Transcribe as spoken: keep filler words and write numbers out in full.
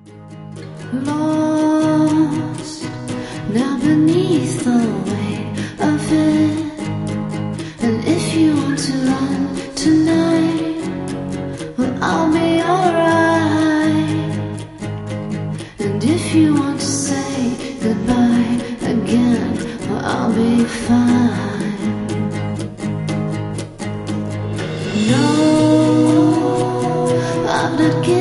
Lost now beneath the weight of it. And if you want to run tonight, well, I'll be alright. And if you want to say goodbye again, well, I'll be fine. No, I'm not kidding.